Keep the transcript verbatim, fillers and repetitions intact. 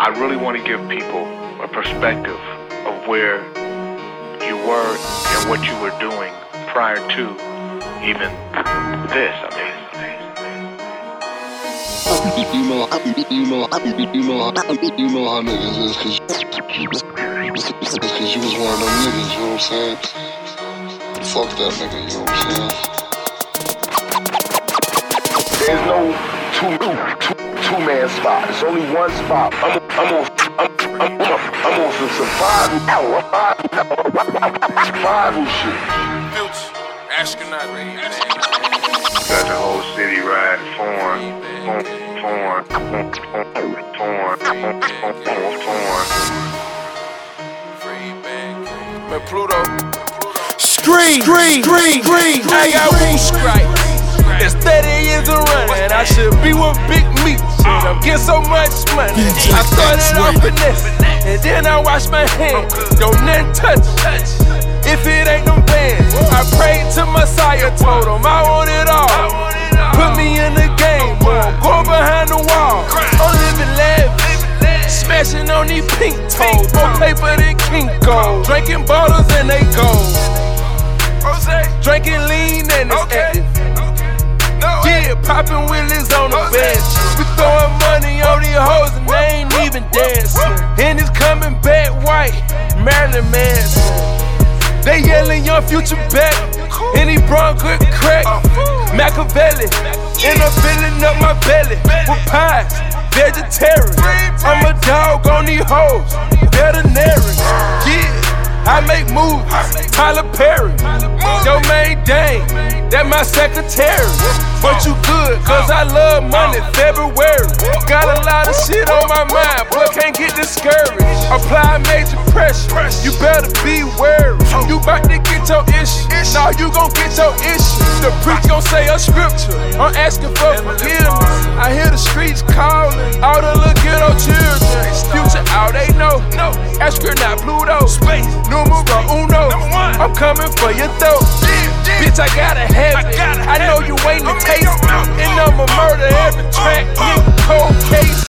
I really want to give people a perspective of where you were and what you were doing prior to even this. I mean, you know, you know, you know, you know how niggas is, cause, cause you was one of them niggas, you know what I'm saying? Fuck that nigga, you know what I'm saying? There's no two, two, two man spot. It's only one spot. I'm, I'm on, I'm, I'm, I'm, I'm on some survival, survival shit. Astronaut, man. got the whole city riding foreign, foreign, foreign, foreign, foreign. Man, Pluto. Scream, scream, scream, scream. I got Woo Strike. It's thirty years of running. I should be with Big Meat. Shit, I'm getting so much money. I started off finesse, and then I washed my hands. Don't nothing touch. If it ain't no bands, I prayed to Messiah, told him I want it all. Put me in the game, boy. Go behind the wall. I'm living lavish, smashing on these pink toes. More paper than Kinko. Drinking bottles and they gold. Drinking lean and it's active. Yeah, popping willies on the bench. We throwing money on these hoes and they ain't even dancing. And it's coming back white, Marilyn Manson. They yelling young Future back, and he brought good crack. Machiavelli, and I'm filling up my belly with pies, vegetarian. I'm a dog on these hoes, veterinarian. Yeah, I make movies, Tyler Perry. Yo, main dang, that my secretary. But you good, cause I love money, February. Got a lot of shit on my mind, but can't get discouraged. Apply major pressure, you better be wary. You bout to get your issue, now you gon' get your issue. The preach gon' say a scripture, I'm asking for forgiveness. I hear the streets calling, all the little ghetto children. Future out, they know, astronaut Pluto, space, numero uno. I'm coming for your throat, bitch, I gotta have it. I know you ain't the taste, and I'ma murder every track, nigga, cold case.